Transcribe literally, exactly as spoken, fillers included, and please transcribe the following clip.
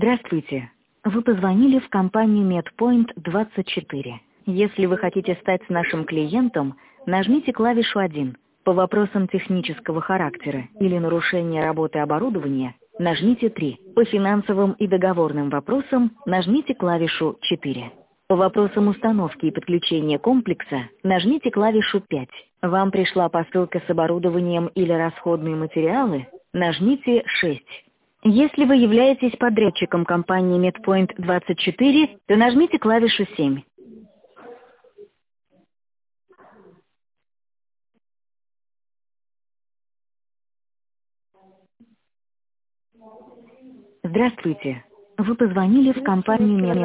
Здравствуйте. Вы позвонили в компанию MedPoint двадцать четыре. Если вы хотите стать нашим клиентом, нажмите клавишу один. По вопросам технического характера или нарушения работы оборудования, нажмите три. По финансовым и договорным вопросам, нажмите клавишу четыре. По вопросам установки и подключения комплекса, нажмите клавишу пять. Вам пришла посылка с оборудованием или расходные материалы, нажмите шесть. Если вы являетесь подрядчиком компании MedPoint двадцать четыре, то нажмите клавишу семь. Здравствуйте. Вы позвонили в компанию